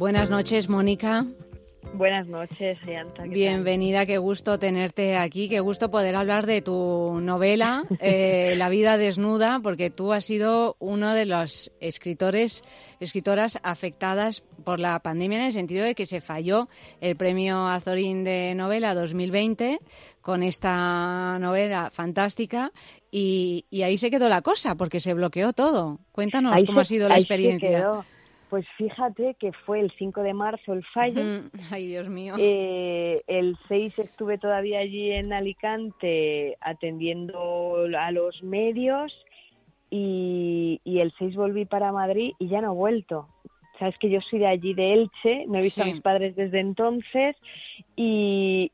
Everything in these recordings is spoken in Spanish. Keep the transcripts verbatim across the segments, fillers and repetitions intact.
Buenas noches, Mónica. Buenas noches, Ayanta. Bienvenida, tal? Qué gusto tenerte aquí, qué gusto poder hablar de tu novela, eh, La vida desnuda, porque tú has sido uno de los escritores, escritoras afectadas por la pandemia, en el sentido de que se falló el premio Azorín de novela dos mil veinte con esta novela fantástica y, y ahí se quedó la cosa, porque se bloqueó todo. Cuéntanos ahí cómo se, ha sido la ahí experiencia. Se quedó. Pues fíjate que fue el cinco de marzo el fallo. Uh-huh. Ay, Dios mío. Eh, el seis estuve todavía allí en Alicante atendiendo a los medios y, y el seis volví para Madrid y ya no he vuelto. Sabes que yo soy de allí, de Elche, no he visto sí. a mis padres desde entonces y,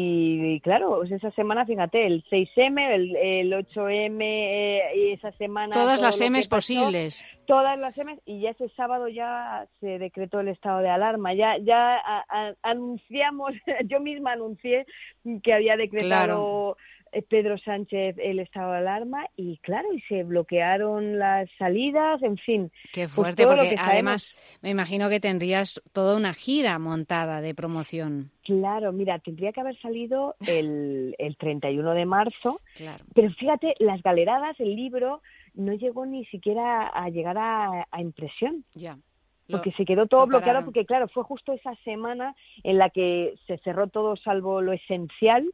y, y claro, pues esa semana, fíjate, el seis eme, el, el ocho eme eh, y esa semana... Todas todo las emes pasó, posibles. Todas las emes y ya ese sábado ya se decretó el estado de alarma. Ya ya a, a, anunciamos, yo misma anuncié que había decretado... Claro. Pedro Sánchez el estado de alarma y claro, y se bloquearon las salidas, en fin. Qué fuerte, pues porque además me imagino que tendrías toda una gira montada de promoción. Claro, mira, tendría que haber salido el, el treinta y uno de marzo, claro. Pero fíjate, Las Galeradas, el libro, no llegó ni siquiera a llegar a, a impresión. Ya. Porque se quedó todo bloqueado, porque claro, fue justo esa semana en la que se cerró todo salvo lo esencial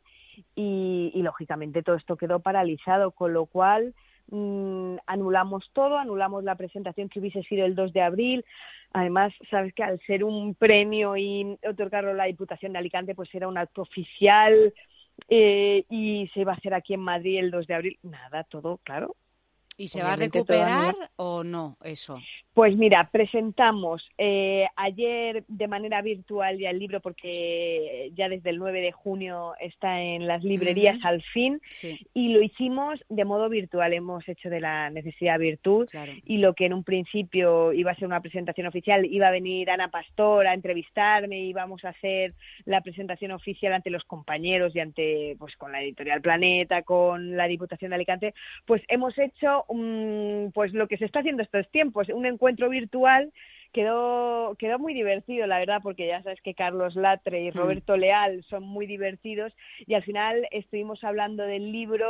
y, y lógicamente todo esto quedó paralizado, con lo cual mmm, anulamos todo, anulamos la presentación que hubiese sido el dos de abril. Además, sabes que al ser un premio y otorgarlo a la Diputación de Alicante, pues era un acto oficial eh, y se iba a hacer aquí en Madrid el dos de abril. Nada, todo, claro. ¿Y se va a recuperar o no eso? Pues mira, presentamos eh, ayer de manera virtual ya el libro porque ya desde el nueve de junio está en las librerías uh-huh. al fin sí. y lo hicimos de modo virtual, hemos hecho de la necesidad virtud claro. y lo que en un principio iba a ser una presentación oficial, iba a venir Ana Pastor a entrevistarme, íbamos a hacer la presentación oficial ante los compañeros y ante, pues con la Editorial Planeta, con la Diputación de Alicante, pues hemos hecho um, pues lo que se está haciendo estos tiempos, un encuentro encuentro virtual. Quedó, quedó muy divertido, la verdad, porque ya sabes que Carlos Latre y Roberto mm. Leal son muy divertidos y al final estuvimos hablando del libro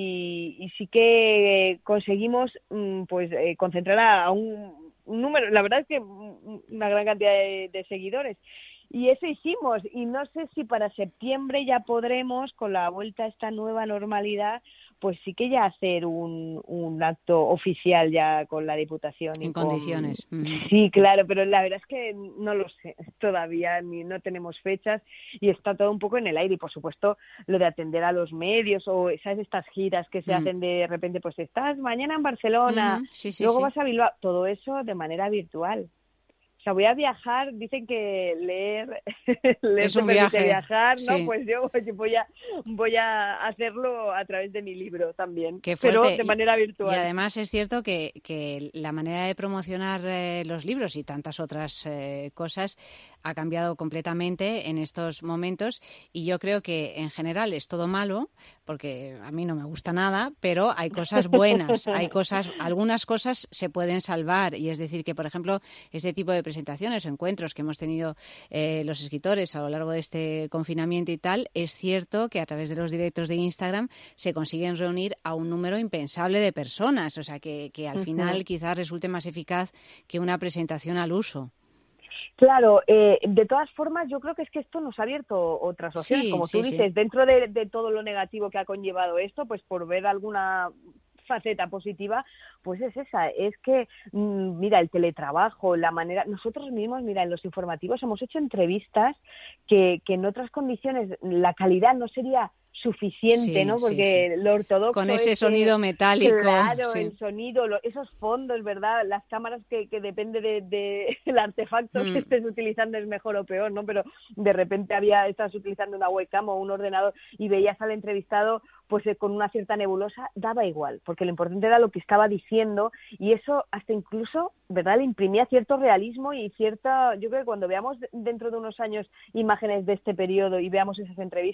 y, y sí que conseguimos pues eh, concentrar a, a un, un número, la verdad es que una gran cantidad de, de seguidores. Y eso hicimos, y no sé si para septiembre ya podremos, con la vuelta a esta nueva normalidad, pues sí que ya hacer un, un acto oficial ya con la Diputación. En y condiciones. Con... Mm. Sí, claro, pero la verdad es que no lo sé todavía, ni no tenemos fechas y está todo un poco en el aire. Y por supuesto lo de atender a los medios o esas estas giras que se mm. hacen de repente, pues estás mañana en Barcelona, uh-huh. sí, sí, luego sí. vas a Bilbao, todo eso de manera virtual. O sea, voy a viajar, dicen que leer, leer es te un permite viaje. viajar, ¿no? Sí. Pues yo voy a voy a hacerlo a través de mi libro también, Qué pero fuerte. de manera virtual. Y además es cierto que, que la manera de promocionar eh, los libros y tantas otras eh, cosas ha cambiado completamente en estos momentos y yo creo que en general es todo malo, porque a mí no me gusta nada, pero hay cosas buenas, hay cosas, algunas cosas se pueden salvar y es decir que, por ejemplo, este tipo de presentaciones o encuentros que hemos tenido eh, los escritores a lo largo de este confinamiento y tal, es cierto que a través de los directos de Instagram se consiguen reunir a un número impensable de personas, o sea que, que al uh-huh. final quizás resulte más eficaz que una presentación al uso. Claro, eh, de todas formas yo creo que es que esto nos ha abierto otras opciones, sí, como sí, tú dices, sí. dentro de, de todo lo negativo que ha conllevado esto, pues por ver alguna faceta positiva, pues es esa, es que, mira, el teletrabajo, la manera, nosotros mismos, mira, en los informativos hemos hecho entrevistas que, que en otras condiciones la calidad no sería suficiente, sí, ¿no? Porque sí, sí. lo ortodoxo con ese es sonido que, metálico. claro, sí. el sonido, lo, esos fondos, ¿verdad? Las cámaras que, que depende de, de el artefacto mm. que estés utilizando es mejor o peor, ¿no? Pero de repente había estás utilizando una webcam o un ordenador y veías al entrevistado pues eh, con una cierta nebulosa, daba igual, porque lo importante era lo que estaba diciendo y eso hasta incluso, ¿verdad?, le imprimía cierto realismo y cierta, yo creo que cuando veamos dentro de unos años imágenes de este periodo y veamos esas entrevistas,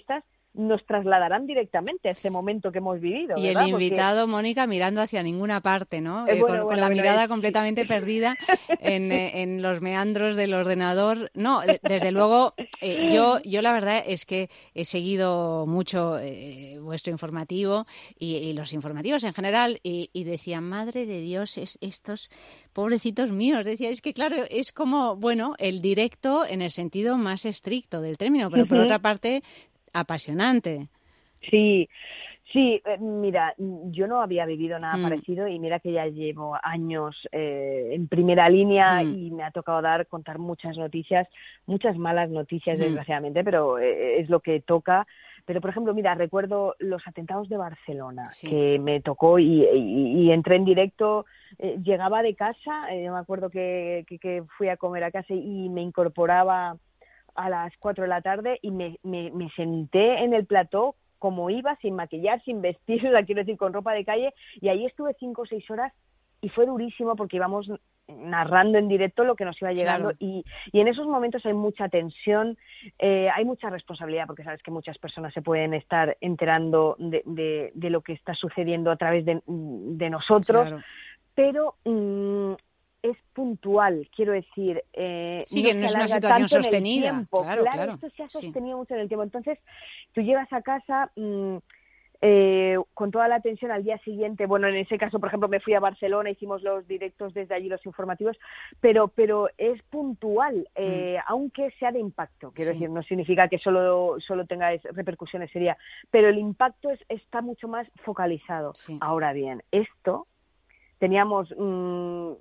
nos trasladarán directamente a ese momento que hemos vivido. Y ¿verdad? el invitado, Porque... Mónica, mirando hacia ninguna parte, ¿no? Eh, Eh, bueno, con, bueno, con la bueno, mirada es... completamente perdida en, eh, en los meandros del ordenador. No, desde luego, eh, yo, yo la verdad es que he seguido mucho eh, vuestro informativo y, y los informativos en general y, y decía, madre de Dios, es, estos pobrecitos míos. Decía, es que claro, es como, bueno, el directo en el sentido más estricto del término, pero por otra parte, apasionante. Sí, sí, eh, mira, yo no había vivido nada Mm. parecido y mira que ya llevo años eh, en primera línea Mm. y me ha tocado dar, contar muchas noticias, muchas malas noticias, Mm. desgraciadamente, pero eh, es lo que toca. Pero, por ejemplo, mira, recuerdo los atentados de Barcelona, Sí. que me tocó y, y, y entré en directo, eh, llegaba de casa, eh, me acuerdo que, que, que fui a comer a casa y me incorporaba a las cuatro de la tarde y me, me, me senté en el plató como iba, sin maquillar, sin vestir, la quiero decir, con ropa de calle, y ahí estuve cinco o seis horas y fue durísimo porque íbamos narrando en directo lo que nos iba llegando. Claro. y, y en esos momentos hay mucha tensión, eh, hay mucha responsabilidad, porque sabes que muchas personas se pueden estar enterando de, de, de lo que está sucediendo a través de, de nosotros, claro. pero... Mmm, es puntual, quiero decir, eh, sí, no que no es una situación sostenida, tiempo. Claro, claro, claro, esto se ha sí. sostenido mucho en el tiempo. Entonces, tú llegas a casa mmm, eh, con toda la tensión al día siguiente. Bueno, en ese caso, por ejemplo, me fui a Barcelona, hicimos los directos desde allí, los informativos, pero pero es puntual, eh, mm. aunque sea de impacto. Quiero sí. decir, no significa que solo solo tenga repercusiones serias, pero el impacto es, está mucho más focalizado. Sí. Ahora bien, esto teníamos mmm,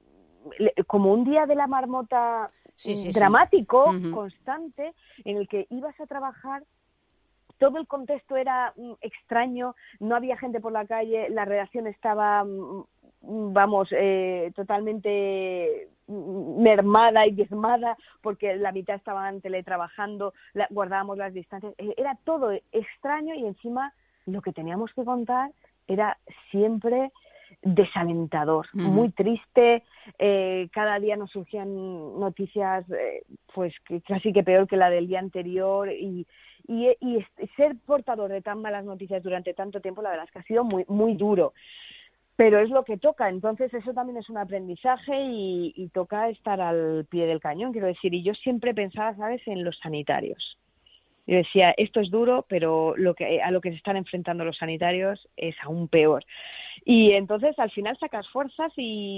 como un día de la marmota sí, sí, dramático, sí. uh-huh. constante, en el que ibas a trabajar, todo el contexto era mm, extraño, no había gente por la calle, la redacción estaba, mm, vamos, eh, totalmente mermada y diezmada, porque la mitad estaban teletrabajando, la, guardábamos las distancias, era todo extraño y encima lo que teníamos que contar era siempre desalentador, uh-huh. muy triste, eh, cada día nos surgían noticias eh, pues que casi que peor que la del día anterior y, y, y ser portador de tan malas noticias durante tanto tiempo, la verdad es que ha sido muy, muy duro, pero es lo que toca, entonces eso también es un aprendizaje y, y toca estar al pie del cañón, quiero decir, y yo siempre pensaba, ¿sabes?, en los sanitarios. Yo decía, esto es duro, pero lo que, a lo que se están enfrentando los sanitarios es aún peor. Y entonces al final sacas fuerzas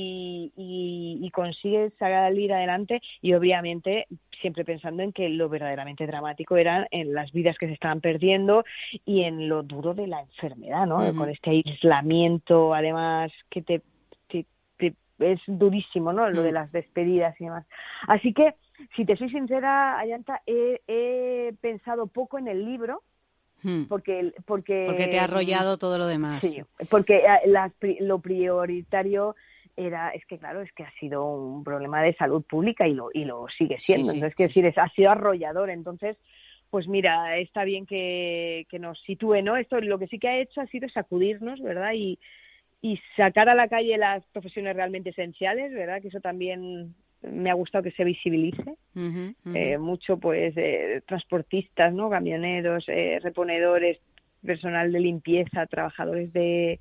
y, y, y consigues salir adelante y obviamente siempre pensando en que lo verdaderamente dramático eran en las vidas que se estaban perdiendo y en lo duro de la enfermedad, ¿no? Uh-huh. Con este aislamiento, además, que te, te, te es durísimo, ¿no? Lo uh-huh. de las despedidas y demás. Así que, si te soy sincera, Ayanta, he, he pensado poco en el libro, Hmm. porque, porque... Porque te ha arrollado todo lo demás. Sí, porque la, lo prioritario era, es que claro, es que ha sido un problema de salud pública y lo, y lo sigue siendo. Sí, sí, entonces, quiero sí, decir, sí. Es, ha sido arrollador. Entonces, pues mira, está bien que, que nos sitúe, ¿no? Esto lo que sí que ha hecho ha sido sacudirnos, ¿verdad? Y, y sacar a la calle las profesiones realmente esenciales, ¿verdad? Que eso también me ha gustado que se visibilice uh-huh, uh-huh. Eh, mucho, pues eh, transportistas, no, camioneros, eh, reponedores, personal de limpieza, trabajadores de,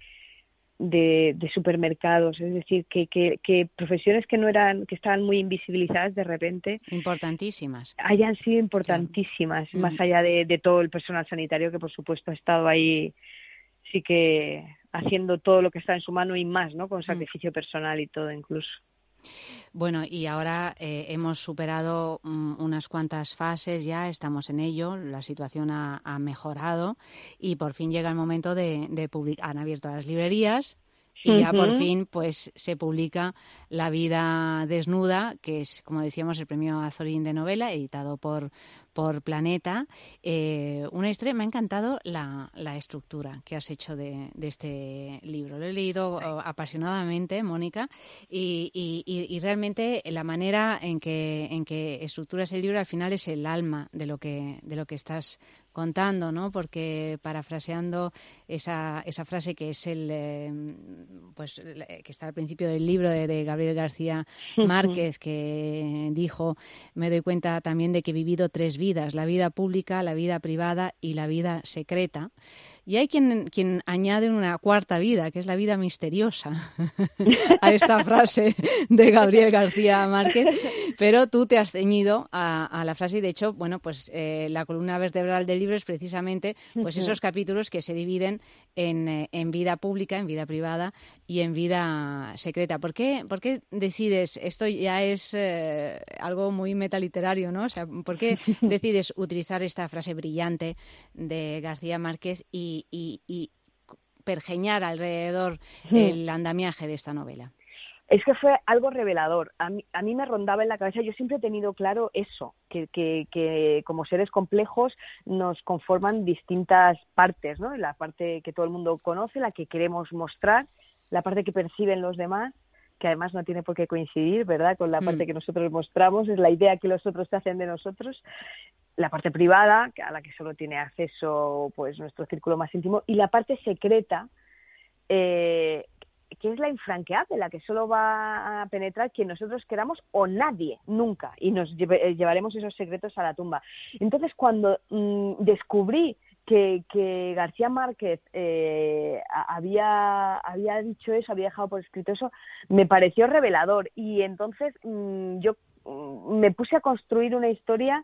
de, de supermercados, es decir, que, que, que profesiones que no eran, que estaban muy invisibilizadas de repente, importantísimas, hayan sido importantísimas, claro. Más uh-huh. allá de, de todo el personal sanitario que por supuesto ha estado ahí, sí que haciendo todo lo que está en su mano y más, ¿no? Con sacrificio uh-huh. personal y todo incluso. Bueno, y ahora eh, hemos superado um, unas cuantas fases ya, estamos en ello, la situación ha, ha mejorado y por fin llega el momento de, de publicar. Han abierto las librerías y ya uh-huh. por fin pues se publica La vida desnuda, que es, como decíamos, el premio Azorín de novela, editado por, por Planeta. Eh, una historia, me ha encantado la, la estructura que has hecho de, de este libro. Lo he leído uh, apasionadamente, Mónica, y, y, y realmente la manera en que, en que estructuras el libro al final es el alma de lo que, de lo que estás contando, ¿no? Porque parafraseando esa, esa frase que es el eh, pues que está al principio del libro de, de Gabriel García Márquez, que dijo: me doy cuenta también de que he vivido tres vidas, la vida pública, la vida privada y la vida secreta. Y hay quien, quien añade una cuarta vida, que es la vida misteriosa, a esta frase de Gabriel García Márquez. Pero tú te has ceñido a, a la frase y, de hecho, bueno, pues eh, la columna vertebral del libro es precisamente pues esos capítulos que se dividen en, eh, en vida pública, en vida privada y en vida secreta. ¿Por qué, por qué decides, esto ya es eh, algo muy metaliterario, ¿no? O sea, ¿por qué decides utilizar esta frase brillante de García Márquez y Y, y, y pergeñar alrededor el andamiaje de esta novela? Es que fue algo revelador. A mí, a mí me rondaba en la cabeza, yo siempre he tenido claro eso, que, que, que como seres complejos nos conforman distintas partes, ¿no? La parte que todo el mundo conoce, la que queremos mostrar, la parte que perciben los demás, que además no tiene por qué coincidir, ¿verdad?, con la parte mm. que nosotros mostramos, es la idea que los otros te hacen de nosotros, la parte privada, a la que solo tiene acceso pues nuestro círculo más íntimo, y la parte secreta, eh, que es la infranqueable, la que solo va a penetrar quien nosotros queramos o nadie, nunca, y nos lleve, llevaremos esos secretos a la tumba. Entonces, cuando mmm, descubrí que, que García Márquez eh, había, había dicho eso, había dejado por escrito eso, me pareció revelador, y entonces mmm, yo mmm, me puse a construir una historia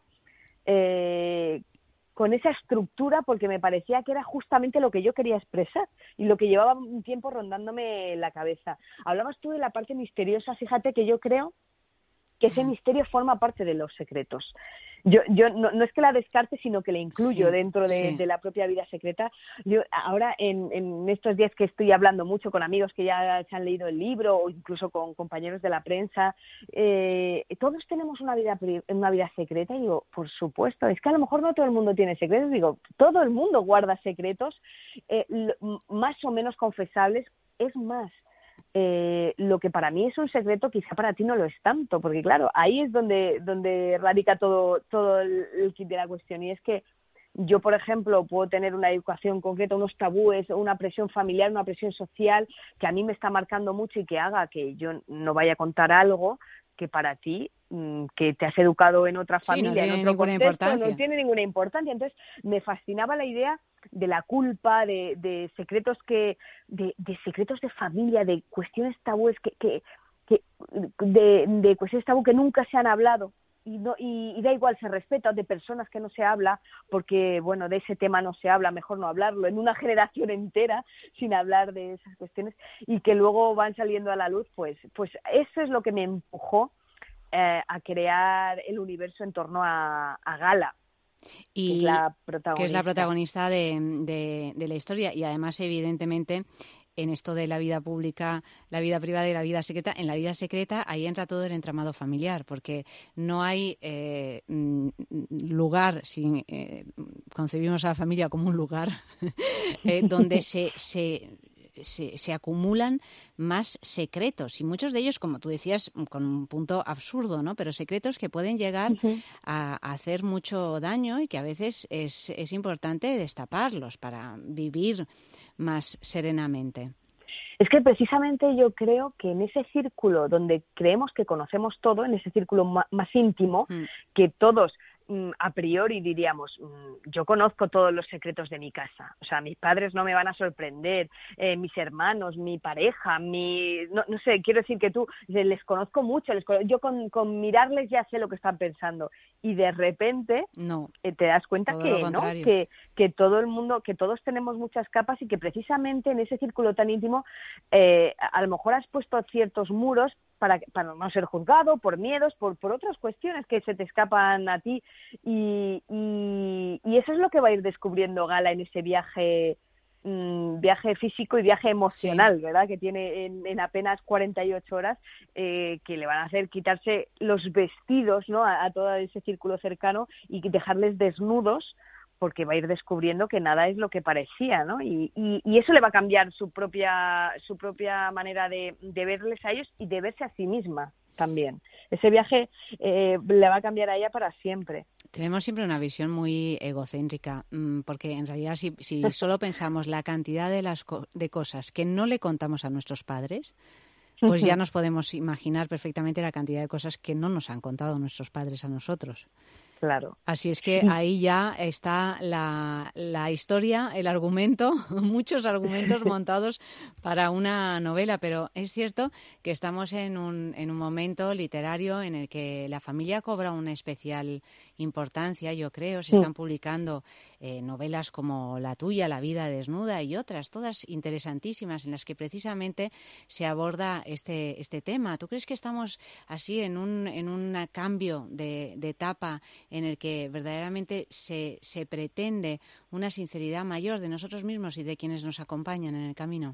Eh, con esa estructura, porque me parecía que era justamente lo que yo quería expresar y lo que llevaba un tiempo rondándome la cabeza. Hablabas tú de la parte misteriosa, fíjate que yo creo que ese misterio forma parte de los secretos. Yo, yo no, no es que la descarte, sino que la incluyo sí, dentro de, sí. de la propia vida secreta. Yo ahora, en, en estos días que estoy hablando mucho con amigos que ya se han leído el libro, o incluso con compañeros de la prensa, eh, todos tenemos una vida, una vida secreta, y digo, por supuesto, es que a lo mejor no todo el mundo tiene secretos, digo, todo el mundo guarda secretos, eh, más o menos confesables, es más. Eh, lo que para mí es un secreto quizá para ti no lo es tanto, porque claro, ahí es donde donde radica todo todo el, el kit de la cuestión, y es que yo, por ejemplo, puedo tener una educación concreta, unos tabúes, una presión familiar, una presión social que a mí me está marcando mucho y que haga que yo no vaya a contar algo que para ti, que te has educado en otra familia, sí, no en otro contexto, no tiene ninguna importancia. Entonces me fascinaba la idea de la culpa, de, de secretos que, de, de secretos de familia, de cuestiones tabúes que, que, que de, de cuestiones tabú que nunca se han hablado. Y, no, y, y da igual, se respeta, de personas que no se habla, porque, bueno, de ese tema no se habla, mejor no hablarlo, en una generación entera, sin hablar de esas cuestiones, y que luego van saliendo a la luz, pues, pues eso es lo que me empujó eh, a crear el universo en torno a, a Gala. Y que es la protagonista, que es la protagonista de, de, de la historia, y además, evidentemente, en esto de la vida pública, la vida privada y la vida secreta, en la vida secreta ahí entra todo el entramado familiar, porque no hay eh, lugar, si eh, concebimos a la familia como un lugar, eh, donde se, se, se, se acumulan más secretos, y muchos de ellos, como tú decías, con un punto absurdo, ¿no? Pero secretos que pueden llegar uh-huh. a, a hacer mucho daño, y que a veces es, es importante destaparlos para vivir más serenamente. Es que precisamente yo creo que en ese círculo donde creemos que conocemos todo, en ese círculo más, más íntimo, mm. que todos mm, a priori diríamos, mm, yo conozco todos los secretos de mi casa, o sea, mis padres no me van a sorprender, eh, mis hermanos, mi pareja, mi no, no sé, quiero decir que tú, les conozco mucho, les, yo con, con mirarles ya sé lo que están pensando, y de repente no, eh, te das cuenta que no, que, que todo el mundo, que todos tenemos muchas capas, y que precisamente en ese círculo tan íntimo eh, a lo mejor has puesto ciertos muros para, para no ser juzgado, por miedos, por, por otras cuestiones que se te escapan a ti, y, y, y eso es lo que va a ir descubriendo Gala en ese viaje mmm, viaje físico y viaje emocional, sí. ¿verdad? Que tiene en, en apenas cuarenta y ocho horas, eh, que le van a hacer quitarse los vestidos, ¿no? a, a todo ese círculo cercano, y dejarles desnudos, porque va a ir descubriendo que nada es lo que parecía, ¿no? Y, y, y eso le va a cambiar su propia su propia manera de, de verles a ellos y de verse a sí misma también. Ese viaje eh, le va a cambiar a ella para siempre. Tenemos siempre una visión muy egocéntrica, porque en realidad si, si solo pensamos la cantidad de, las co- de cosas que no le contamos a nuestros padres, pues ya nos podemos imaginar perfectamente la cantidad de cosas que no nos han contado nuestros padres a nosotros. Claro. Así es que ahí ya está la, la historia, el argumento, muchos argumentos montados para una novela, pero es cierto que estamos en un, en un momento literario en el que la familia cobra una especial importancia, yo creo. Se están publicando eh, novelas como la tuya, La vida desnuda, y otras, todas interesantísimas, en las que precisamente se aborda este, este tema. ¿Tú crees que estamos así en un, en un cambio de, de etapa en el que verdaderamente se, se pretende una sinceridad mayor de nosotros mismos y de quienes nos acompañan en el camino?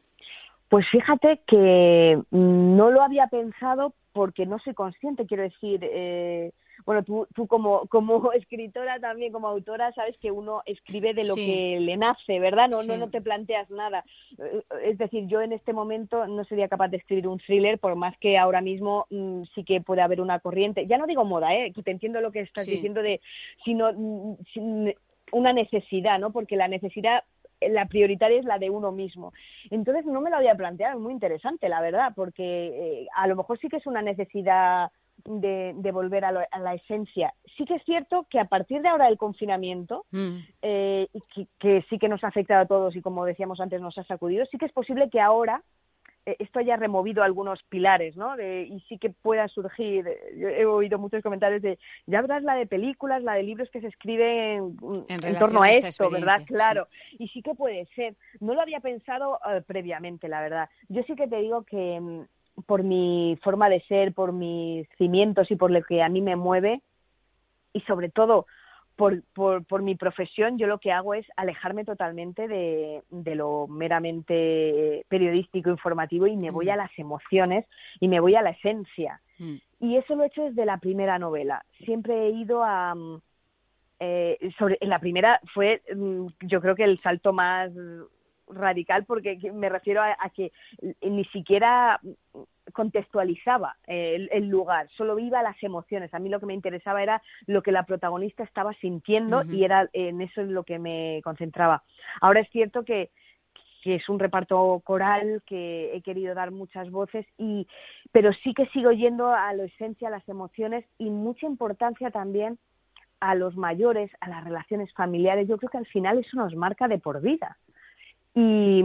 Pues fíjate que no lo había pensado porque no soy consciente, quiero decir, eh, bueno, tú, tú como, como escritora también, como autora, sabes que uno escribe de lo sí. que le nace, ¿verdad? No, sí. no, no te planteas nada. Es decir, yo en este momento no sería capaz de escribir un thriller, por más que ahora mismo mmm, sí que puede haber una corriente. Ya no digo moda, ¿eh? Que te entiendo lo que estás sí. diciendo, de sino mmm, sin, una necesidad, ¿no? Porque la necesidad, la prioritaria es la de uno mismo. Entonces no me lo había planteado, es muy interesante, la verdad, porque eh, a lo mejor sí que es una necesidad de, de volver a, lo, a la esencia. Sí que es cierto que a partir de ahora del confinamiento, mm. eh, que, que sí que nos ha afectado a todos y, como decíamos antes, nos ha sacudido, sí que es posible que ahora eh, esto haya removido algunos pilares, ¿no? De, y sí que pueda surgir, yo he oído muchos comentarios de, ya verás la de películas, la de libros que se escriben en, en torno a, a esto, ¿verdad? Claro, sí. Y sí que puede ser. No lo había pensado uh, previamente, la verdad. Yo sí que te digo que um, por mi forma de ser, por mis cimientos y por lo que a mí me mueve, y sobre todo por, por, por mi profesión, yo lo que hago es alejarme totalmente de, de lo meramente periodístico, informativo, y me voy a las emociones y me voy a la esencia. Mm. Y eso lo he hecho desde la primera novela. Siempre he ido a... Eh, sobre, en la primera fue, yo creo que el salto más radical, porque me refiero a, a que ni siquiera contextualizaba eh, el, el lugar, solo iba a las emociones. A mí lo que me interesaba era lo que la protagonista estaba sintiendo, uh-huh. y era en eso en lo que me concentraba. Ahora es cierto que, que es un reparto coral, que he querido dar muchas voces, y pero sí que sigo yendo a la esencia, a las emociones, y mucha importancia también a los mayores, a las relaciones familiares. Yo creo que al final eso nos marca de por vida. Y,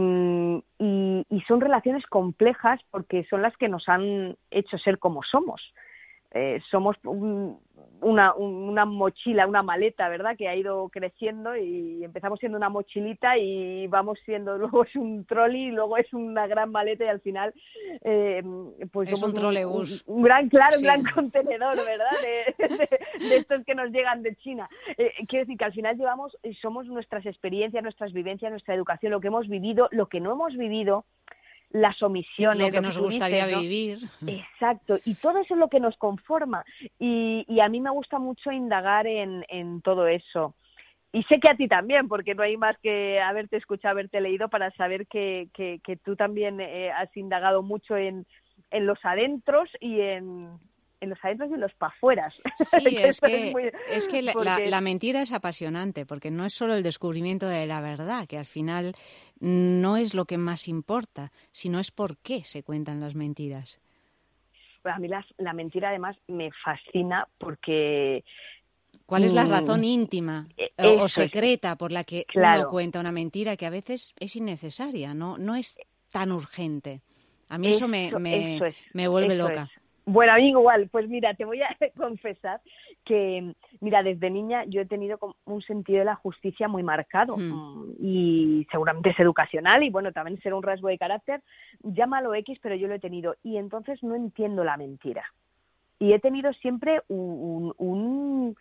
y, y son relaciones complejas porque son las que nos han hecho ser como somos. Eh, somos un, una, una mochila, una maleta, ¿verdad?, que ha ido creciendo, y empezamos siendo una mochilita y vamos siendo, luego es un trolley, y luego es una gran maleta, y al final eh, pues es somos un trolebús. Un, un gran, claro, sí. un gran contenedor, ¿verdad?, de, de, de estos que nos llegan de China. Eh, quiero decir que al final llevamos, somos nuestras experiencias, nuestras vivencias, nuestra educación, lo que hemos vivido, lo que no hemos vivido, las omisiones, lo que lo nos que gustaría dices, ¿no? vivir. Exacto, y todo eso es lo que nos conforma, y, y a mí me gusta mucho indagar en, en todo eso, y sé que a ti también, porque no hay más que haberte escuchado, haberte leído para saber que, que, que tú también eh, has indagado mucho en, en los adentros y en... en los adentros y en los pafueras. Sí, es que, es, muy... es que la, porque... la, la mentira es apasionante, porque no es solo el descubrimiento de la verdad, que al final no es lo que más importa, sino es por qué se cuentan las mentiras. Pues a mí las, la mentira además me fascina porque... ¿Cuál es la razón íntima o, o secreta por la que claro. uno cuenta una mentira que a veces es innecesaria, no, no es tan urgente? A mí eso, eso me, me, eso es, me vuelve eso loca. Es. Bueno, a mí igual. Pues mira, te voy a confesar que, mira, desde niña yo he tenido un sentido de la justicia muy marcado, mm. y seguramente es educacional, y bueno, también será un rasgo de carácter, llámalo X, pero yo lo he tenido, y entonces no entiendo la mentira. Y he tenido siempre un, un,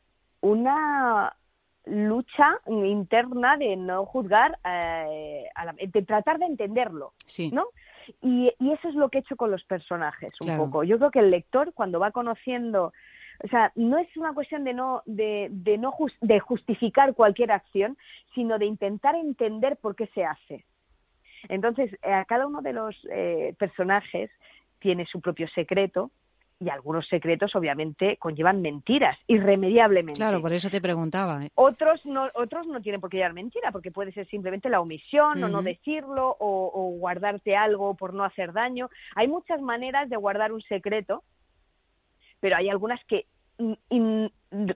una lucha interna de no juzgar, eh, a la, de tratar de entenderlo, sí. ¿no? Y, y eso es lo que he hecho con los personajes, un claro. poco. Yo creo que el lector, cuando va conociendo, o sea, no es una cuestión de no de, de no just, de justificar cualquier acción, sino de intentar entender por qué se hace. Entonces, a cada uno de los eh, personajes tiene su propio secreto, y algunos secretos obviamente conllevan mentiras, irremediablemente. Claro, por eso te preguntaba. ¿eh? Otros no, otros no tienen por qué llevar mentira, porque puede ser simplemente la omisión, uh-huh. o no decirlo, o, o guardarte algo por no hacer daño. Hay muchas maneras de guardar un secreto, pero hay algunas que in,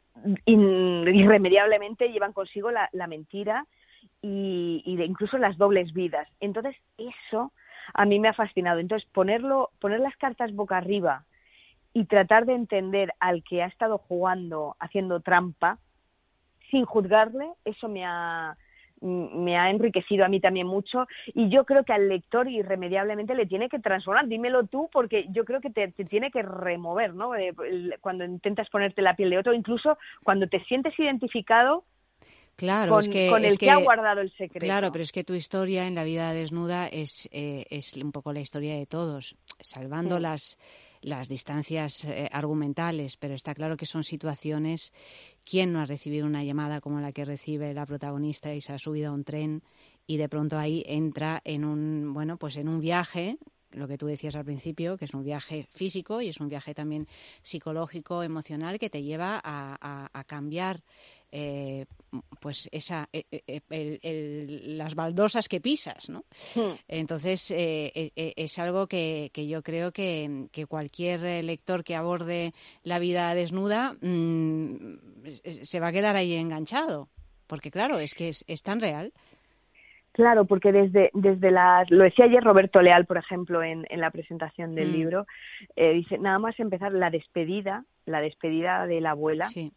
in, irremediablemente llevan consigo la, la mentira y, y de incluso las dobles vidas. Entonces eso a mí me ha fascinado. Entonces ponerlo, poner las cartas boca arriba y tratar de entender al que ha estado jugando, haciendo trampa, sin juzgarle, eso me ha, me ha enriquecido a mí también mucho, y yo creo que al lector irremediablemente le tiene que transformar. Dímelo tú, porque yo creo que te, te tiene que remover, ¿no? Eh, cuando intentas ponerte la piel de otro, incluso cuando te sientes identificado Claro, con, es que, con el es que, que ha guardado el secreto. Claro, pero es que tu historia en La vida desnuda es, eh, es un poco la historia de todos, salvando Mm. las, las distancias eh, argumentales, pero está claro que son situaciones. ¿Quién no ha recibido una llamada como la que recibe la protagonista y se ha subido a un tren y de pronto ahí entra en un, bueno, pues en un viaje, lo que tú decías al principio, que es un viaje físico y es un viaje también psicológico, emocional, que te lleva a, a, a cambiar eh, pues esa el, el, el, las baldosas que pisas, ¿no? Mm. Entonces eh, eh, es algo que, que yo creo que, que cualquier lector que aborde La vida desnuda mmm, se va a quedar ahí enganchado, porque claro, es que es, es tan real. Claro, porque desde, desde las, lo decía ayer Roberto Leal, por ejemplo, en, en la presentación del mm. libro, eh, dice, nada más empezar la despedida, la despedida de la abuela, sí.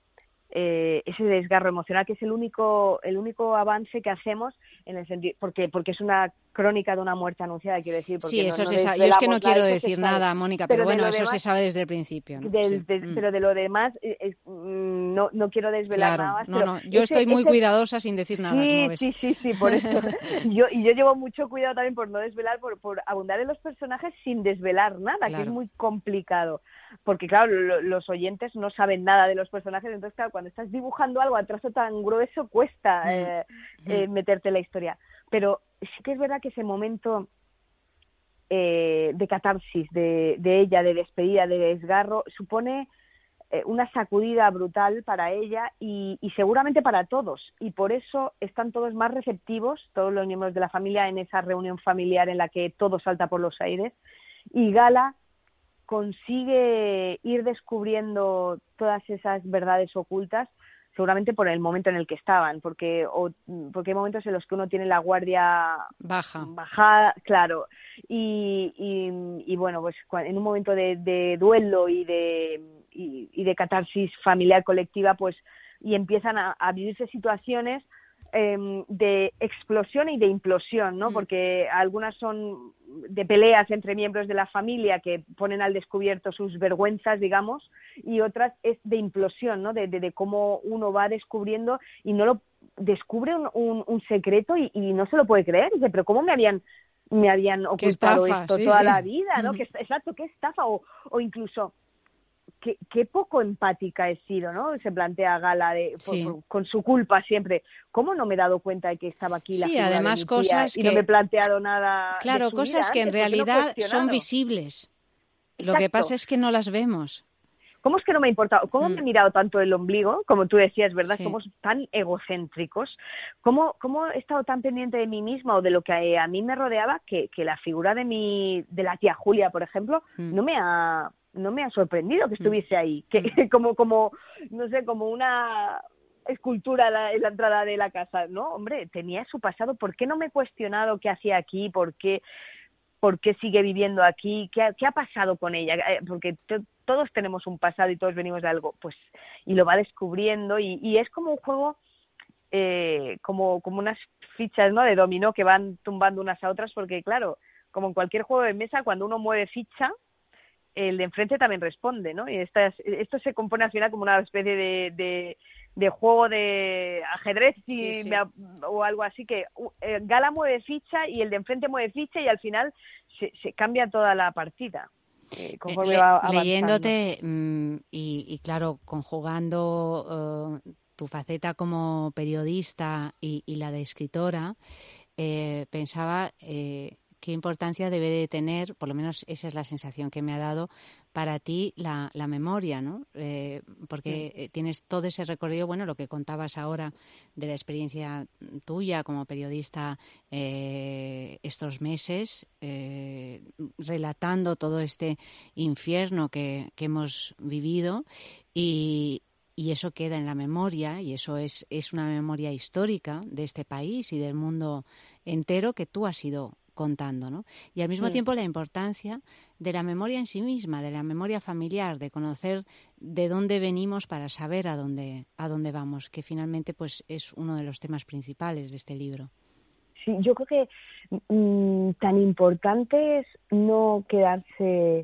eh, ese desgarro emocional, que es el único, el único avance que hacemos en el sentido, porque, porque es una crónica de una muerte anunciada, quiero decir, porque sí, no, eso no se sabe. Yo es que no quiero nada, decir nada, Mónica, pero, pero bueno, eso demás, se sabe desde el principio, ¿no? Del, Sí. de, mm. Pero de lo demás, eh, no, no quiero desvelar claro, nada más. No, pero no, yo ese, estoy muy ese... cuidadosa sin decir nada, sí, como ves. Sí, sí, sí, por eso. yo, y yo llevo mucho cuidado también por no desvelar, por, por abundar en los personajes sin desvelar nada, claro. Que es muy complicado. Porque, claro, lo, los oyentes no saben nada de los personajes, entonces, claro, cuando estás dibujando algo a trazo tan grueso, cuesta mm. eh, mm. Eh, meterte en la historia. Pero sí que es verdad que ese momento eh, de catarsis de, de ella, de despedida, de desgarro, supone eh, una sacudida brutal para ella y, y seguramente para todos. Y por eso están todos más receptivos, todos los miembros de la familia, en esa reunión familiar en la que todo salta por los aires. Y Gala consigue ir descubriendo todas esas verdades ocultas, seguramente por el momento en el que estaban, porque, o, porque hay momentos en los que uno tiene la guardia baja, bajada, claro, y, y, y bueno, pues en un momento de, de duelo y de, y, y de catarsis familiar colectiva, pues, y empiezan a, a vivirse situaciones eh, de explosión y de implosión, ¿no? Mm. Porque algunas son de peleas entre miembros de la familia que ponen al descubierto sus vergüenzas, digamos, y otras es de implosión, ¿no? De, de, de cómo uno va descubriendo y no lo descubre un, un, un secreto y, y no se lo puede creer. Dice, pero ¿cómo me habían me habían ocultado estafa, esto sí, toda sí. la vida, ¿no? Mm. Que, exacto, qué estafa, o, o incluso Qué, qué poco empática he sido, ¿no? Se plantea Gala de, sí. por, por, con su culpa siempre. ¿Cómo no me he dado cuenta de que estaba aquí sí, la figura además, de mi cosas tía y que, no me he planteado nada claro, de su cosas vida que antes, en realidad no son visibles. Exacto. Lo que pasa es que no las vemos. ¿Cómo es que no me ha importado? ¿Cómo mm. me he mirado tanto el ombligo? Como tú decías, ¿verdad? Sí. Somos tan egocéntricos. ¿Cómo, ¿Cómo he estado tan pendiente de mí misma o de lo que a mí me rodeaba que, que la figura de mi, de la tía Julia, por ejemplo, mm. no me ha... no me ha sorprendido que estuviese ahí, que mm. como, como, no sé, como una escultura en la, en la entrada de la casa, ¿no? Hombre, tenía su pasado, ¿por qué no me he cuestionado qué hacía aquí? ¿Por qué, por qué sigue viviendo aquí? ¿Qué, qué ha pasado con ella? Porque t- todos tenemos un pasado y todos venimos de algo, pues, y lo va descubriendo, y, y es como un juego, eh, como, como unas fichas, ¿no?, de dominó que van tumbando unas a otras, porque claro, como en cualquier juego de mesa, cuando uno mueve ficha, el de enfrente también responde, ¿no? Y estas, esto se compone al final como una especie de, de, de juego de ajedrez y sí, sí. Me, o algo así, que eh, Gala mueve ficha y el de enfrente mueve ficha y al final se, se cambia toda la partida. Eh, conforme Le, va avanzando. Leyéndote mmm, y, y claro, conjugando uh, tu faceta como periodista y, y la de escritora, eh, pensaba... Eh, qué importancia debe de tener, por lo menos esa es la sensación que me ha dado, para ti la, la memoria, ¿no? Eh, porque sí. tienes todo ese recorrido, bueno, lo que contabas ahora de la experiencia tuya como periodista eh, estos meses, eh, relatando todo este infierno que, que hemos vivido, y, y eso queda en la memoria, y eso es, es una memoria histórica de este país y del mundo entero que tú has ido contando, ¿no? Y al mismo Mm. tiempo la importancia de la memoria en sí misma, de la memoria familiar, de conocer de dónde venimos para saber a dónde, a dónde vamos, que finalmente pues es uno de los temas principales de este libro. Sí, yo creo que mmm, tan importante es no quedarse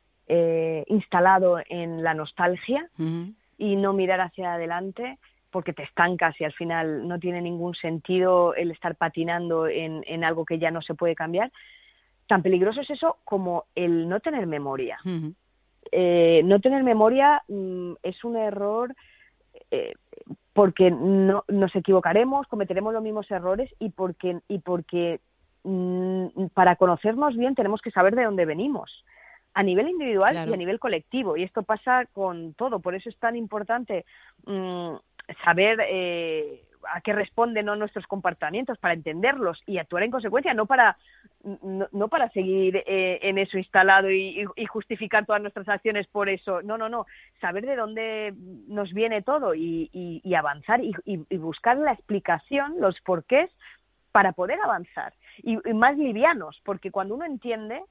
eh, instalado en la nostalgia uh-huh. y no mirar hacia adelante, porque te estancas y al final no tiene ningún sentido el estar patinando en, en algo que ya no se puede cambiar. Tan peligroso es eso como el no tener memoria. Uh-huh. Eh, no tener memoria mmm, es un error eh, porque no, nos equivocaremos, cometeremos los mismos errores y porque, y porque mmm, para conocernos bien tenemos que saber de dónde venimos, a nivel individual claro. y a nivel colectivo. Y esto pasa con todo. Por eso es tan importante mmm, saber eh, a qué responden ¿no? nuestros comportamientos, para entenderlos y actuar en consecuencia, no para no, no para seguir eh, en eso instalado y, y, y justificar todas nuestras acciones por eso. No, no, no. Saber de dónde nos viene todo y, y, y avanzar y, y, y buscar la explicación, los porqués, para poder avanzar. Y, y más livianos, porque cuando uno entiende,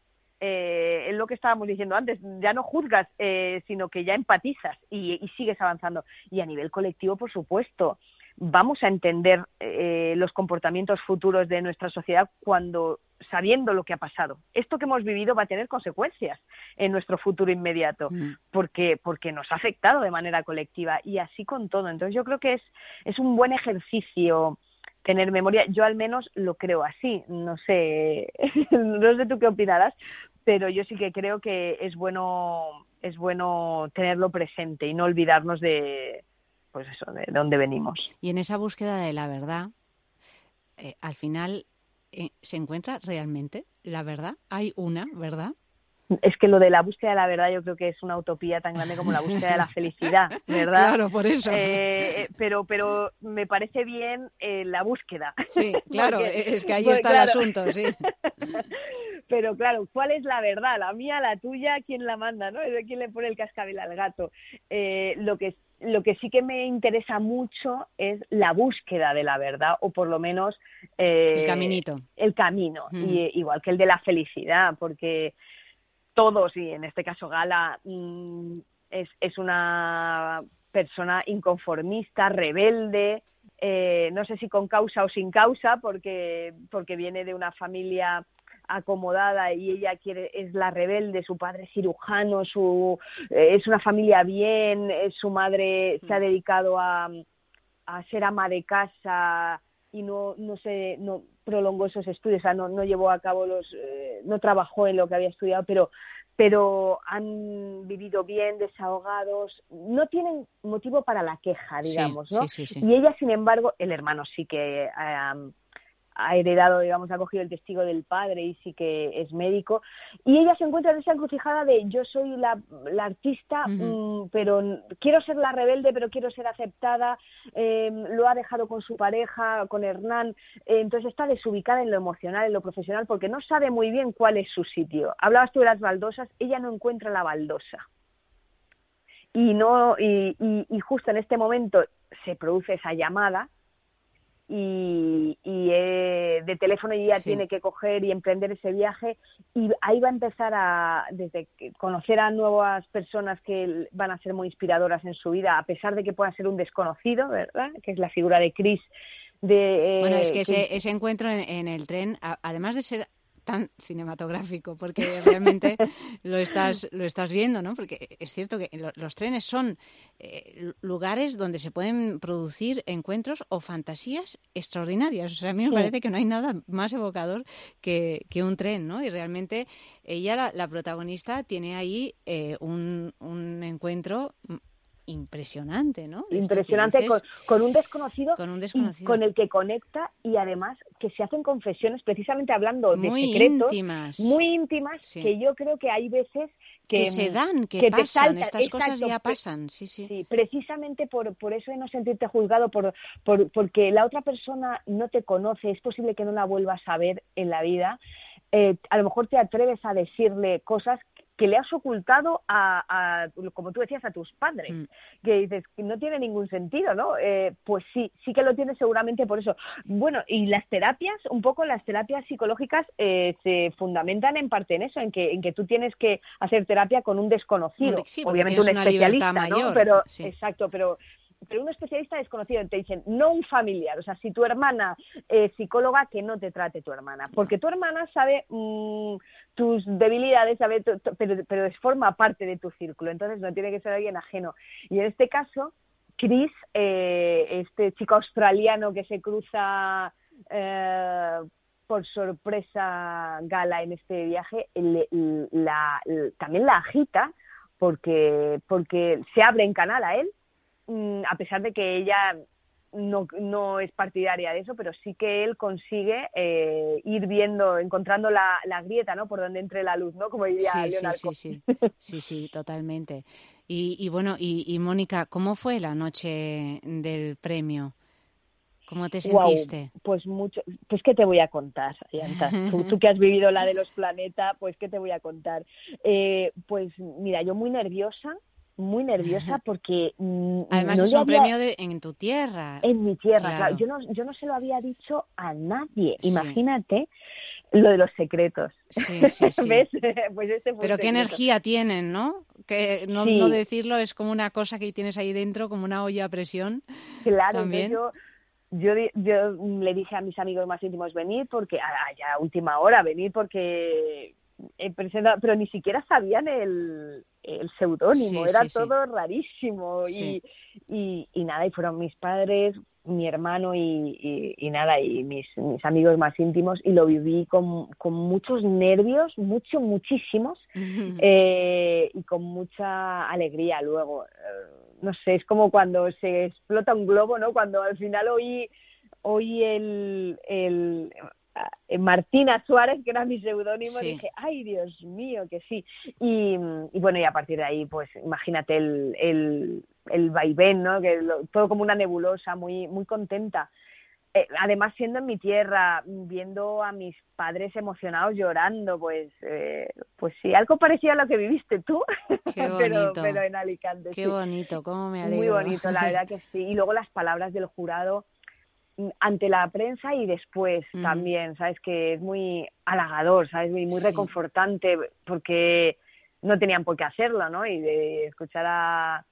eh, es lo que estábamos diciendo antes, ya no juzgas, eh, sino que ya empatizas y, y sigues avanzando. Y a nivel colectivo, por supuesto, vamos a entender eh, los comportamientos futuros de nuestra sociedad cuando, sabiendo lo que ha pasado. Esto que hemos vivido va a tener consecuencias en nuestro futuro inmediato, mm. porque, porque nos ha afectado de manera colectiva, y así con todo. Entonces yo creo que es, es un buen ejercicio tener memoria. Yo al menos lo creo así. No sé, no sé tú qué opinarás, pero yo sí que creo que es bueno, es bueno tenerlo presente y no olvidarnos de, pues eso, de dónde venimos. Y en esa búsqueda de la verdad, eh, al final, eh, ¿se encuentra realmente la verdad? ¿Hay una verdad? Es que lo de la búsqueda de la verdad yo creo que es una utopía tan grande como la búsqueda de la felicidad, ¿verdad? Claro, por eso. Eh, pero, pero me parece bien eh, la búsqueda. Sí, claro, porque, es que ahí pues, está claro. el asunto, sí. Pero claro, ¿cuál es la verdad? La mía, la tuya, ¿quién la manda, no? Es de quién le pone el cascabel al gato. Eh, lo que Lo que sí que me interesa mucho es la búsqueda de la verdad, o por lo menos eh, el caminito. El camino, mm. y, igual que el de la felicidad, porque todos, y en este caso Gala, mmm, es, es una persona inconformista, rebelde, eh, no sé si con causa o sin causa, porque, porque viene de una familia acomodada y ella quiere es la rebelde, su padre es cirujano, su eh, es una familia bien, eh, su madre se ha dedicado a, a ser ama de casa y no no se no prolongó esos estudios, o sea, no no llevó a cabo los eh, no trabajó en lo que había estudiado, pero pero han vivido bien, desahogados, no tienen motivo para la queja, digamos, sí, ¿no? Sí, sí, sí. Y ella, sin embargo, el hermano sí que um, ha heredado, digamos, ha cogido el testigo del padre y sí que es médico, y ella se encuentra en esa encrucijada de yo soy la, la artista, uh-huh. mmm, pero quiero ser la rebelde, pero quiero ser aceptada, eh, lo ha dejado con su pareja, con Hernán, eh, entonces está desubicada en lo emocional, en lo profesional, porque no sabe muy bien cuál es su sitio. Hablabas tú de las baldosas, ella no encuentra la baldosa. Y, no, y, y, y justo en este momento se produce esa llamada, y, y eh, de teléfono y ella sí. tiene que coger y emprender ese viaje, y ahí va a empezar a desde que conocer a nuevas personas que van a ser muy inspiradoras en su vida, a pesar de que pueda ser un desconocido, ¿verdad? Que es la figura de Chris. De, eh, bueno, es que, que ese, es... ese encuentro en, en el tren, a, además de ser tan cinematográfico, porque realmente lo estás lo estás viendo, ¿no? Porque es cierto que lo, los trenes son eh, lugares donde se pueden producir encuentros o fantasías extraordinarias. O sea, a mí me sí. parece que no hay nada más evocador que, que un tren, ¿no? Y realmente ella, la, la protagonista, tiene ahí eh, un, un encuentro impresionante, ¿no? Impresionante, dices, con, con un desconocido, con un desconocido, con el que conecta, y además que se hacen confesiones, precisamente hablando muy de secretos íntimas. muy íntimas, sí. que yo creo que hay veces que, que se dan, que, que pasan, te saltan, estas exacto, cosas ya pasan, sí, sí. Sí, precisamente por, por eso de no sentirte juzgado, por, por porque la otra persona no te conoce, es posible que no la vuelvas a ver en la vida, eh, a lo mejor te atreves a decirle cosas que le has ocultado a, a, como tú decías, a tus padres, mm. que dices que no tiene ningún sentido, ¿no? Eh, pues sí, sí que lo tiene seguramente por eso. Bueno, y las terapias, un poco las terapias psicológicas eh, se fundamentan en parte en eso, en que en que tú tienes que hacer terapia con un desconocido, sí, obviamente un especialista, ¿no? Mayor, pero sí. exacto, pero pero un especialista desconocido, te dicen, no un familiar, o sea, si tu hermana es psicóloga, que no te trate tu hermana, porque tu hermana sabe mmm, tus debilidades, sabe tu, tu, pero, pero forma parte de tu círculo, entonces no tiene que ser alguien ajeno. Y en este caso, Chris, eh, este chico australiano que se cruza eh, por sorpresa Gala en este viaje, le, la, la, también la agita porque, porque se abre en canal a él, a pesar de que ella no, no es partidaria de eso, pero sí que él consigue eh, ir viendo, encontrando la, la grieta, ¿no? Por donde entre la luz, ¿no? Como diría sí, Leonardo. Sí, sí, sí, sí, sí, totalmente. Y, y bueno, y, y Mónica, ¿cómo fue la noche del premio? ¿Cómo te sentiste? Wow, pues mucho, pues qué te voy a contar, Ayanta. Tú, tú que has vivido la de los planetas, pues qué te voy a contar. Eh, pues mira, yo muy nerviosa, muy nerviosa porque además no es le un había... premio de, en tu tierra. En mi tierra, claro. claro. Yo no, yo no se lo había dicho a nadie. Sí. Imagínate lo de los secretos. Sí, sí, sí. ¿Ves? Pues este fue Pero un qué secreto. energía tienen, ¿no? Que no, sí. no decirlo es como una cosa que tienes ahí dentro, como una olla a presión. Claro, también. Entonces yo, yo, yo le dije a mis amigos más íntimos venir porque a, a ya última hora venir porque he presentado, pero ni siquiera sabían el, el seudónimo, sí, era sí, todo sí. rarísimo sí. y, y, y nada, y fueron mis padres, mi hermano y, y, y nada, y mis, mis amigos más íntimos y lo viví con, con muchos nervios, mucho, muchísimos Uh-huh. eh, y con mucha alegría luego. Eh, no sé, es como cuando se explota un globo, ¿no? Cuando al final oí, oí el, el eh, Martina Suárez, que era mi seudónimo, sí. dije, ay, Dios mío, que sí. Y, y bueno, y a partir de ahí, pues imagínate el, el, el vaivén, ¿no? Que lo, todo como una nebulosa, muy, muy contenta. Eh, además, siendo en mi tierra, viendo a mis padres emocionados llorando, pues eh, pues sí, algo parecido a lo que viviste tú, Qué pero, bonito. pero en Alicante. Qué sí. bonito, cómo me alegro. Muy bonito, la verdad que sí. Y luego las palabras del jurado ante la prensa y después uh-huh. también, ¿sabes? Que es muy halagador, ¿sabes? Muy, muy sí. reconfortante, porque no tenían por qué hacerlo, ¿no? Y de escuchar a,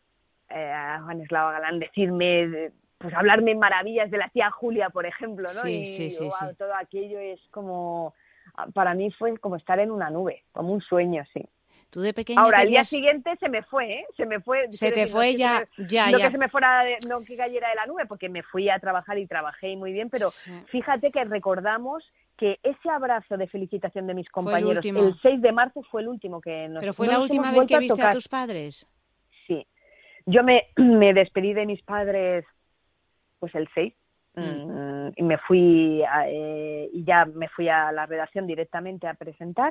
eh, a Juan Eslava Galán decirme... pues hablarme maravillas de la tía Julia, por ejemplo, ¿no? Sí, y sí, sí, wow, sí. todo aquello es como, para mí fue como estar en una nube, como un sueño, sí. Tú de pequeña Ahora, querías... el día siguiente se me fue, ¿eh? Se me fue. Se te decir, fue no ya, me, ya, no ya. que se me fuera, de, no que cayera de la nube, porque me fui a trabajar y trabajé muy bien, pero sí. Fíjate que recordamos que ese abrazo de felicitación de mis compañeros el, el seis de marzo fue el último que nos... ¿Pero fue no la nos última hemos vez que a viste tocar. a tus padres? Sí. Yo me, me despedí de mis padres pues el seis mm. y me fui a, eh, y ya me fui a la redacción directamente a presentar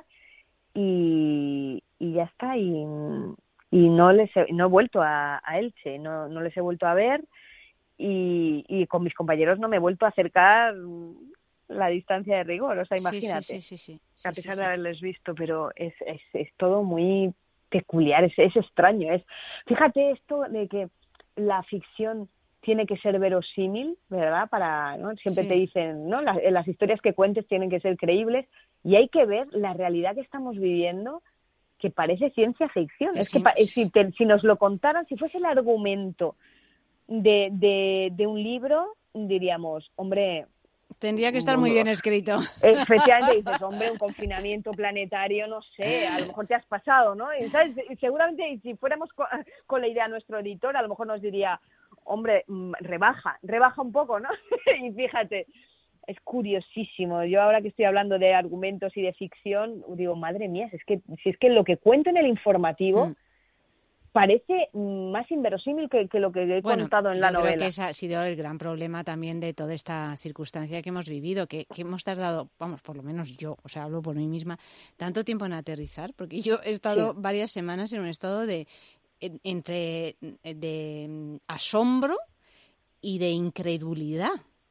y, y ya está y, y no les he, no he vuelto a, a Elche, no, no les he vuelto a ver y, y con mis compañeros no me he vuelto a acercar la distancia de rigor, o sea, imagínate, sí, sí, sí, sí, sí, a pesar sí, sí. de haberles visto, pero es, es, es todo muy peculiar, es, es extraño, es fíjate esto de que la ficción tiene que ser verosímil, ¿verdad? Para, ¿no? Siempre sí. te dicen, ¿no? Las, las historias que cuentes tienen que ser creíbles y hay que ver la realidad que estamos viviendo, que parece ciencia ficción. Es, es que si, te, si nos lo contaran, si fuese el argumento de, de, de un libro, diríamos, hombre... Tendría que estar muy bien escrito. Efectivamente dices, hombre, un confinamiento planetario, no sé, a lo mejor te has pasado, ¿no? Y, ¿sabes? Y seguramente si fuéramos con, con la idea nuestro editor, a lo mejor nos diría, hombre, rebaja, rebaja un poco, ¿no? Y fíjate, es curiosísimo. Yo ahora que estoy hablando de argumentos y de ficción, digo, madre mía, si es que, si es que lo que cuento en el informativo... Mm. parece más inverosímil que, que lo que he bueno, contado en la yo novela. Creo que ese ha sido el gran problema también de toda esta circunstancia que hemos vivido, que, que hemos tardado, vamos, por lo menos yo, o sea, hablo por mí misma, tanto tiempo en aterrizar, porque yo he estado sí. varias semanas en un estado de en, entre de asombro y de incredulidad.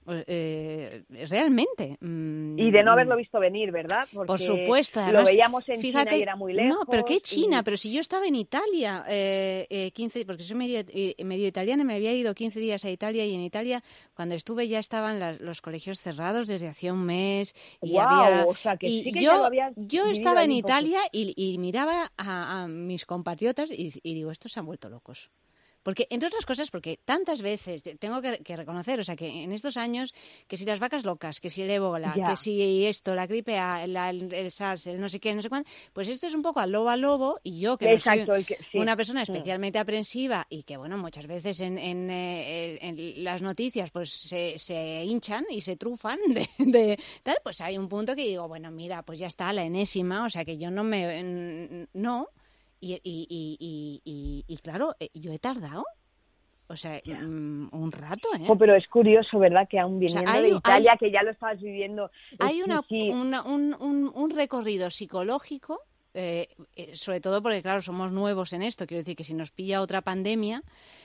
Eh, realmente. Mm, y de no haberlo visto venir, ¿verdad? Porque por supuesto. Además, lo veíamos en fíjate, China y era muy lejos. No, pero ¿qué China? Y... Pero si yo estaba en Italia, eh, eh, quince, porque soy medio, eh, medio italiana, me había ido quince días a Italia, y en Italia, cuando estuve, ya estaban las, los colegios cerrados desde hacía un mes. Y wow, había, o sea, que y sí que yo, ya lo habías yo estaba en Italia y, y miraba a, a mis compatriotas y, y digo, estos se han vuelto locos. Porque, entre otras cosas, porque tantas veces tengo que, que reconocer, o sea, que en estos años, que si las vacas locas, que si el ébola, ya. que si esto, la gripe A, la, el, el SARS, el no sé qué, no sé cuánto, pues esto es un poco al lobo a lobo, y yo, que Exacto, no soy el que, sí. una persona especialmente aprensiva y que, bueno, muchas veces en, en, eh, en las noticias pues se, se hinchan y se trufan de, de tal, pues hay un punto que digo, bueno, mira, pues ya está, la enésima, o sea, que yo no me... no... Y, y, y, y, y, y claro, yo he tardado, o sea, um, un rato, ¿eh? Oh, pero es curioso, ¿verdad? Que aún viniendo o sea, hay, de Italia, hay, que ya lo estabas viviendo... Hay es, una, sí. una, un, un, un recorrido psicológico, eh, sobre todo porque, claro, somos nuevos en esto. Quiero decir que si nos pilla otra pandemia,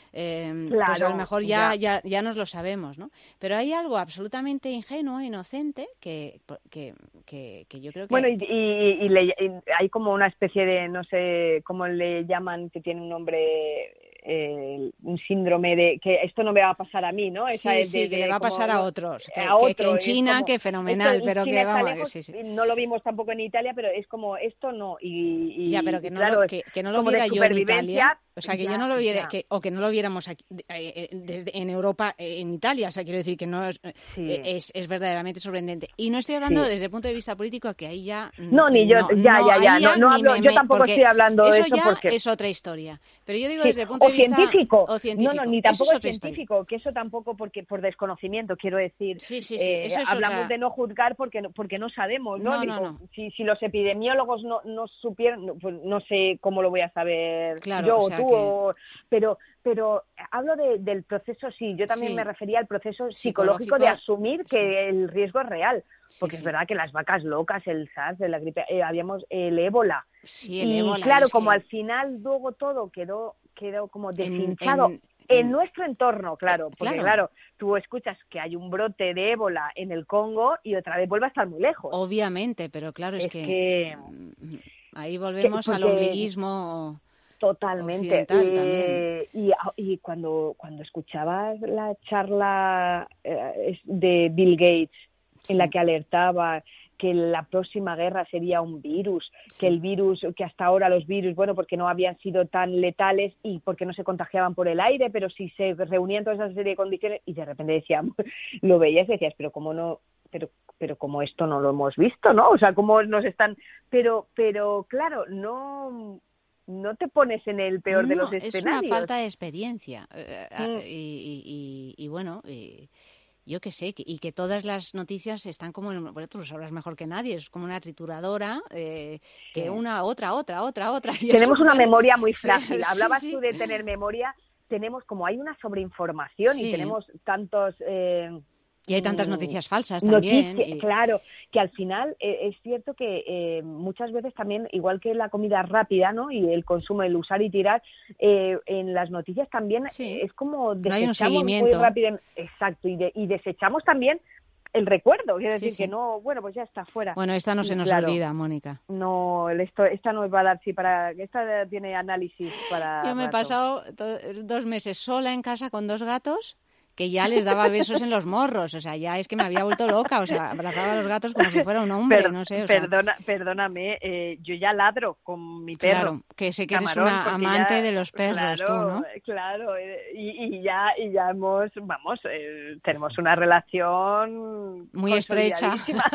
eh, claro, pues a lo mejor ya, ya. ya, ya nos lo sabemos, ¿no? Pero hay algo absolutamente ingenuo, inocente, que, que, que, que yo creo que... Bueno, y, y, y, le, y hay como una especie de, no sé cómo le llaman, que tiene un nombre... Eh, un síndrome de que esto no me va a pasar a mí, ¿no? Esa sí, es sí, de, que de, le va a pasar como, a otros. Que, a otro, que, que en China, como, que fenomenal, esto, pero China que está vamos... lejos, Sí, sí. no lo vimos tampoco en Italia, pero es como, esto no. Y, y, ya, pero que y no, claro, lo, que, que no lo como viera de yo en Italia... O sea, que ya, yo no lo viera, ya. que, o que no lo viéramos aquí, eh, desde, en Europa, eh, en Italia. O sea, quiero decir que no es, sí. eh, es, es verdaderamente sorprendente. Y no estoy hablando sí. desde el punto de vista político, que ahí ya... No, ni yo, no, ya, no, ya, ya, ya no, no hablo, me, yo tampoco estoy hablando de eso eso ya porque... es otra historia. Pero yo digo sí. desde el punto o de vista... científico. O científico. No, no, ni eso tampoco es científico, historia. que eso tampoco porque por desconocimiento, quiero decir. Sí, sí, sí, eh, eso es hablamos otra... de no juzgar porque, porque no sabemos, ¿no? No, Digo, no, no. Si, si los epidemiólogos no, no supieran, pues no sé cómo lo voy a saber claro, yo o o sea tú, que... o, pero... pero hablo de, del proceso, sí, yo también sí. me refería al proceso psicológico, psicológico de asumir que sí. el riesgo es real, porque sí, es sí. verdad que las vacas locas, el SARS, la gripe, eh, habíamos el ébola, sí, el y ébola, claro, es como que... al final luego todo quedó, quedó como en, deshinchado en, en, en nuestro entorno, claro, eh, porque claro. claro, tú escuchas que hay un brote de ébola en el Congo y otra vez vuelve a estar muy lejos. Obviamente, pero claro, es, es que, que ahí volvemos que, al ombliguismo totalmente. occidental eh, también. Y, y cuando, cuando escuchabas la charla eh, de Bill Gates, sí. en la que alertaba que la próxima guerra sería un virus, sí. que el virus, que hasta ahora los virus, bueno, porque no habían sido tan letales y porque no se contagiaban por el aire, pero si se reunían toda esa serie de condiciones, y de repente decíamos, lo veías y decías, pero cómo no, pero pero como esto no lo hemos visto, ¿no? O sea, cómo nos están, pero pero claro, no no te pones en el peor no, de los escenarios. Es una falta de experiencia. Mm. Y, y, y, y bueno, y, yo qué sé, y que todas las noticias están como, en, bueno, tú lo sabrás mejor que nadie, es como una trituradora, eh, que sí. una, otra, otra, otra, otra. Y tenemos una puede... memoria muy frágil. Sí, Hablabas sí. tú de tener memoria, tenemos como hay una sobreinformación sí. y tenemos tantos... Eh, Y hay tantas noticias falsas también. Noticias, y... Claro, que al final eh, es cierto que eh, muchas veces también, igual que la comida rápida, ¿no? Y el consumo, el usar y tirar, eh, en las noticias también sí. es como desechamos no muy rápido. Exacto, y, de, y desechamos también el recuerdo, quiero decir sí, sí. que no, bueno, pues ya está fuera. Bueno, esta no se nos claro, olvida, Mónica. No, esto, esta no va a dar sí para, esta tiene análisis para. Yo me rato. he pasado dos meses sola en casa con dos gatos, que ya les daba besos en los morros, o sea, ya es que me había vuelto loca, o sea, abrazaba a los gatos como si fuera un hombre, per, no sé, o sea. Perdona, perdóname, eh, yo ya ladro con mi perro. Claro, que sé que Camarón, eres una amante ya, de los perros, claro, tú, ¿no? Claro, y, y ya y ya hemos, vamos, eh, tenemos una relación muy estrecha.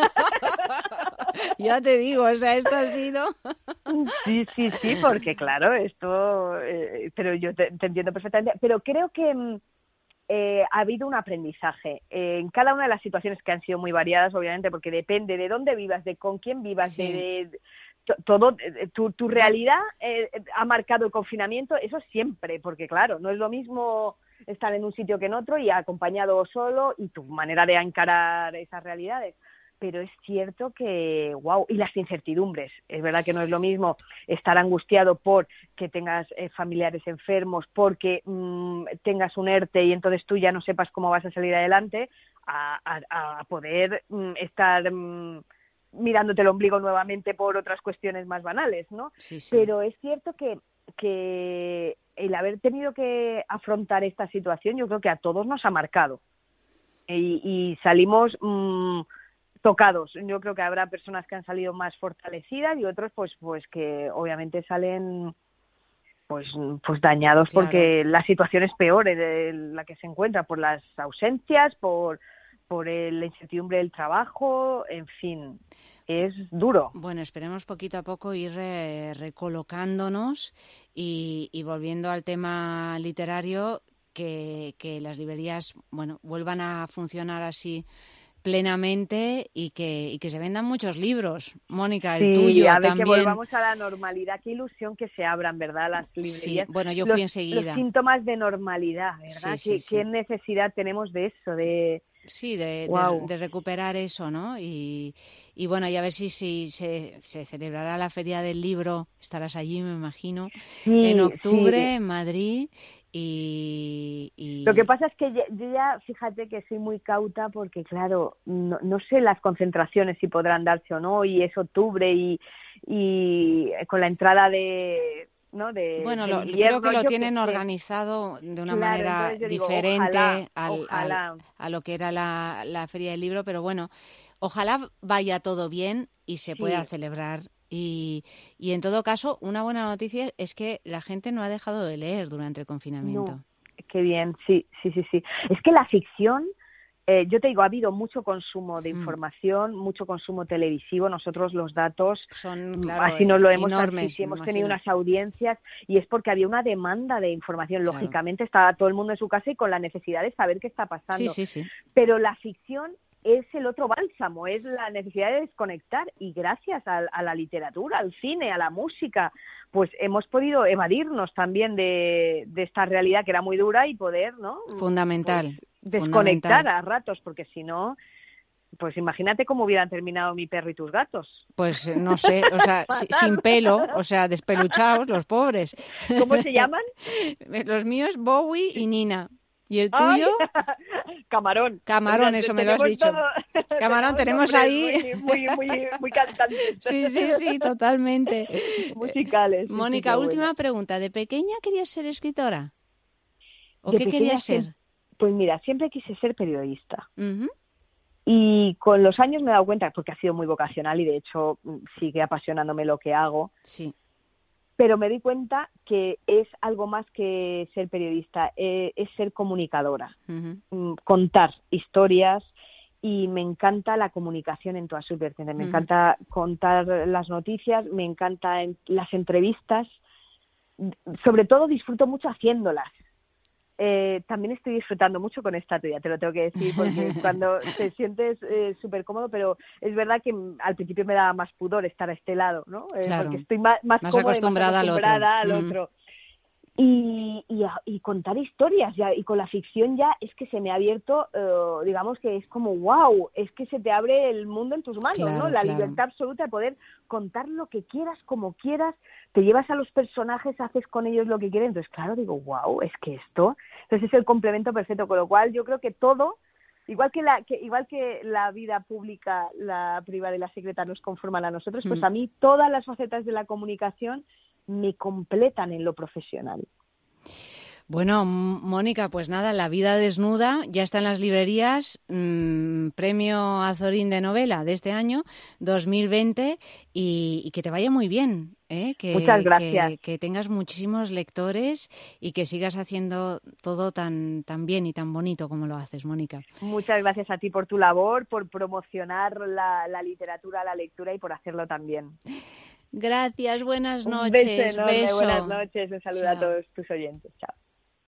Ya te digo, o sea, esto ha sido... Sí, sí, sí, porque claro, esto, eh, pero yo te, te entiendo perfectamente, pero creo que... Eh, ha habido un aprendizaje eh, en cada una de las situaciones que han sido muy variadas, obviamente, porque depende de dónde vivas, de con quién vivas, sí. de, de to, todo, de, tu, tu realidad eh, ha marcado el confinamiento, eso siempre, porque claro, no es lo mismo estar en un sitio que en otro y acompañado o solo y tu manera de encarar esas realidades. pero es cierto que, wow, y las incertidumbres. Es verdad que no es lo mismo estar angustiado por que tengas eh, familiares enfermos, porque mmm, tengas un ERTE y entonces tú ya no sepas cómo vas a salir adelante, a, a, a poder mmm, estar mmm, mirándote el ombligo nuevamente por otras cuestiones más banales, ¿no? Sí, sí. Pero es cierto que, que el haber tenido que afrontar esta situación, yo creo que a todos nos ha marcado. Y, y salimos mmm, tocados. Yo creo que habrá personas que han salido más fortalecidas y otros pues pues que obviamente salen pues pues dañados, claro, porque la situación es peor en la que se encuentra, por las ausencias, por por el, la incertidumbre del trabajo, en fin, es duro. Bueno, esperemos poquito a poco ir eh, recolocándonos y, y volviendo al tema literario, que, que las librerías, bueno, vuelvan a funcionar así plenamente y que y que se vendan muchos libros. Mónica, el sí, tuyo a ver, también. Que volvamos a la normalidad. Qué ilusión que se abran, ¿verdad? Las librerías. Sí, bueno, yo los, fui enseguida. Los síntomas de normalidad, ¿verdad? Sí, sí, ¿Qué, sí. ¿Qué necesidad tenemos de eso? De Sí, de, wow. de, de recuperar eso, ¿no? Y, y bueno, y a ver si, si se, se celebrará la Feria del Libro. Estarás allí, me imagino, sí, en octubre, sí. en Madrid. Y, y... Lo que pasa es que yo ya, fíjate que soy muy cauta porque, claro, no, no sé las concentraciones si podrán darse o no, y es octubre y, y con la entrada de... ¿no? de bueno, del lo, invierno, creo que lo yo tienen que organizado de una claro, manera yo diferente digo, ojalá, al, ojalá. Al, a lo que era la, la Feria del Libro, pero bueno, ojalá vaya todo bien y se sí. pueda celebrar. Y, y en todo caso, una buena noticia es que la gente no ha dejado de leer durante el confinamiento. No, qué bien, sí, sí, sí, sí. Es que la ficción, eh, yo te digo, ha habido mucho consumo de información, mm. mucho consumo televisivo. Nosotros los datos, son, claro, así nos lo hemos enormes, así, hemos tenido unas audiencias y es porque había una demanda de información. Claro. Lógicamente estaba todo el mundo en su casa y con la necesidad de saber qué está pasando. Sí, sí, sí. Pero la ficción es el otro bálsamo, es la necesidad de desconectar y gracias a, a la literatura, al cine, a la música, pues hemos podido evadirnos también de, de esta realidad que era muy dura y poder, ¿no? Fundamental. Pues, desconectar fundamental. A ratos, porque si no, pues imagínate cómo hubieran terminado Mi perro y tus gatos. Pues no sé, o sea, sin pelo, o sea, despeluchados, los pobres. ¿Cómo se llaman? Los míos, Bowie y Nina. ¿Y el tuyo? ¡Ay! Camarón. Camarón, o sea, eso me lo has dicho. Todo... Camarón, tenemos, tenemos ahí... Muy, muy, muy, muy cantantes. Sí, sí, sí, totalmente. Musicales. Mónica, sí, última buena. pregunta. ¿De pequeña querías ser escritora? ¿O de qué querías ser? Pues mira, siempre quise ser periodista. Uh-huh. Y con los años me he dado cuenta, porque ha sido muy vocacional y de hecho sigue apasionándome lo que hago. Sí. Pero me di cuenta que es algo más que ser periodista, eh, es ser comunicadora, uh-huh. contar historias, y me encanta la comunicación en todas sus vertientes. Me uh-huh. encanta contar las noticias, me encantan las entrevistas, sobre todo disfruto mucho haciéndolas. Eh, también estoy disfrutando mucho con esta tuya, te lo tengo que decir, porque cuando te sientes eh, súper cómodo, pero es verdad que al principio me daba más pudor estar a este lado, ¿no? Eh, claro. Porque estoy más, más, más cómoda acostumbrada, y más acostumbrada al otro. al otro. otro. Y, y, y contar historias, ya, y con la ficción ya es que se me ha abierto, eh, digamos que es como wow, es que se te abre el mundo en tus manos, claro, ¿no? La claro. libertad absoluta de poder contar lo que quieras, como quieras, te llevas a los personajes, haces con ellos lo que quieres. Entonces, claro, digo, wow, es que esto, entonces es el complemento perfecto, con lo cual yo creo que todo, igual que la que igual que la vida pública, la privada y la secreta nos conforman a nosotros, pues mm. a mí todas las facetas de la comunicación me completan en lo profesional. Bueno, Mónica, pues nada, La vida desnuda ya está en las librerías, mmm, premio Azorín de novela de este año, dos mil veinte, y, y que te vaya muy bien, ¿eh? Que, Muchas gracias. Que, que tengas muchísimos lectores y que sigas haciendo todo tan, tan bien y tan bonito como lo haces, Mónica. Muchas gracias a ti por tu labor, por promocionar la, la literatura, la lectura y por hacerlo también. Gracias, buenas noches. Un beso enorme, beso. buenas noches, un saludo Chao. A todos tus oyentes. Chao.